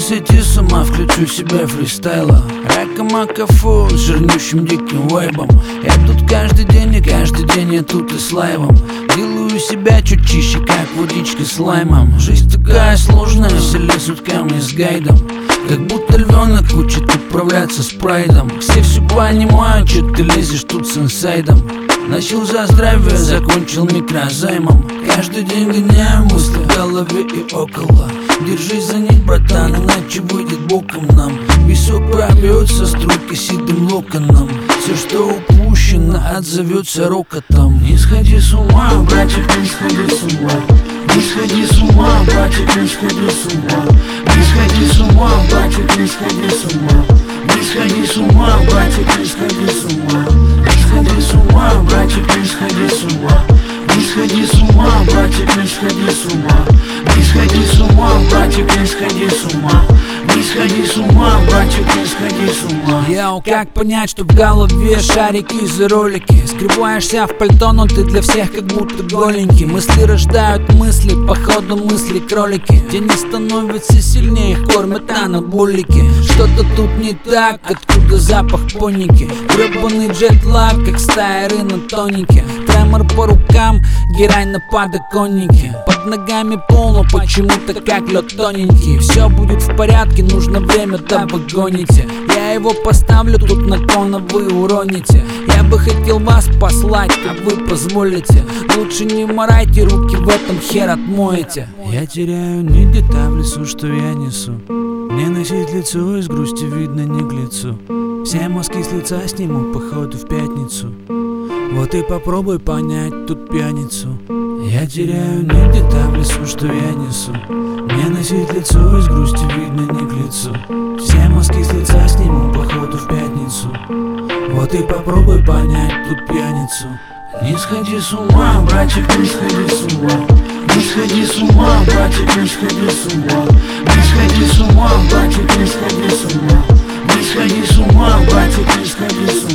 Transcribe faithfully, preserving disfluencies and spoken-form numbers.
сойти с ума, включу себе фристайла. Рака-мака-фу с жирнющим диким вайбом. Я тут каждый день, и каждый день я тут и с лайвом. Делаю себя чуть чище, как водичка с лаймом. Жизнь такая сложная, веселее сутками с гайдом. Как будто львенок учит управляться с прайдом. Все все понимают, че ты лезешь тут с инсайдом. Начал за здравие, закончил микрозаймом. Каждый день гоняем мысли в голове и около. Держись за них, братан, иначе выйдет боком нам. Песок пробьется струйкой седым локоном. Все, что упущено, отзовется рокотом. Не сходи с ума, братик, не сходи с ума. Не сходи с ума, братик, не сходи с ума. Не сходи с ума, братик, не сходи с ума. Не сходи с ума, братик, не сходи с ума. Не сходи с ума, братик, не сходи с ума. Не сходи с ума, братик, не сходи с ума. Не сходи с ума, братик, не сходи с ума. Не сходи с ума, братик, не сходи с ума. Йоу, как понять, что в голове шарики за ролики? Скрываешься в пальто, но ты для всех как будто голенький. Мысли рождают мысли, походу мысли кролики. Тени становятся сильнее, их кормят анаболики. Что-то тут не так, откуда запах поники? Гребаный джетлаг, как стая на тонике. Тремор по рукам, герань на подоконнике. Под ногами полно, почему-то как лед тоненький. Все будет в порядке, нужно время, да вы гоните. Я его поставлю тут на кон, а вы уроните. Я бы хотел вас послать, а вы позволите. Лучше не морайте руки, в этом хер отмоете. Я теряю нить где-то в лесу, что я несу. Не носить лицо, из грусти видно не к лицу. Все мазки с лица сниму, походу в пятницу. Вот и попробуй понять тут пьяницу. Я теряю нить где-то в лесу, что я несу. Не носить лицо, из грусти видно не к лицу. Все мазки с лица сниму, походу в пятницу. Вот и попробуй понять тут пьяницу. Не сходи с ума, братик, не сходи с ума. Не сходи с ума, братик, не сходи с ума. Не сходи с ума, братик, не сходи с ума. Не сходи с ума, братик, не сходи с ума.